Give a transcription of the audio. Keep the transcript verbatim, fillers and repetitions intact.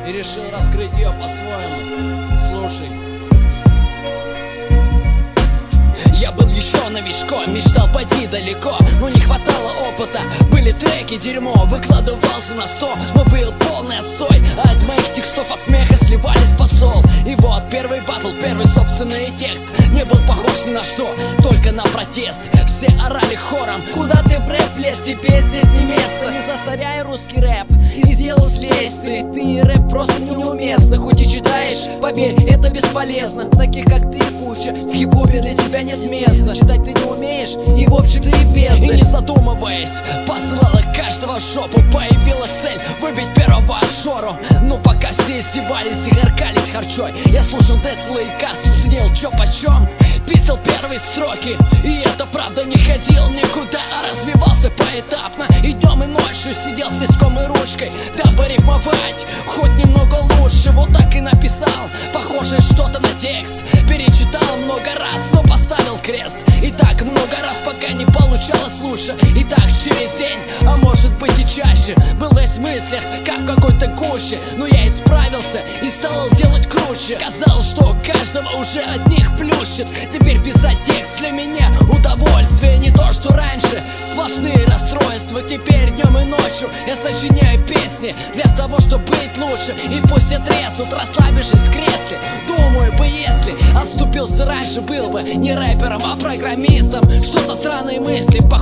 и решил раскрыть ее по-своему. Слушай. Я был еще новичком, мечтал пойти далеко, но не хватало опыта. Были треки, дерьмо, выкладывался на сто, но был полный отстой. А от моих текстов от смеха сливались под сол. И вот первый батл, первый собственный текст не был похож ни на что, только на протест. Все орали хором: куда ты в рэп лез, тебе здесь не место. Не засоряй русский рэп, из дела слезь ты. Ты рэп просто неуместно, хоть и читаешь, поверь, это бесполезно. Таких как ты куча, в хип-хопе для тебя нет места. Читать ты не умеешь, и в общем ты и бездарь. И не задумываясь, посылала каждого в жопу. Появилась цель выбить первого Жору. Но пока все издевались и горкались харчой, я слушал Десла и Кассу, ценил чё почем, писал первые строки. И это правда, не ходил никуда, а развивался поэтапно. И днем и ночью сидел с листком и ручкой, дабы рифмовать хоть немного лучше. Вот так и написал похожее что-то на текст. Перечитал много раз, но поставил крест. И так много раз, пока не получалось лучше. И так через день, а может быть и чаще, был весь в мыслях, как в какой-то гуще. Но я исправился и стал делать круче. Казалось, что каждого уже от них плющит. Теперь писать текст для меня удовольствие, не то что раньше. Сплошные расстройства, теперь днем и ночью я сочиняю песни для того, чтобы быть лучше. И пусть все треснут, расслабившись в кресле. Думаю бы, если отступился раньше, был бы не рэпером, а программистом. Что-то странные мысли,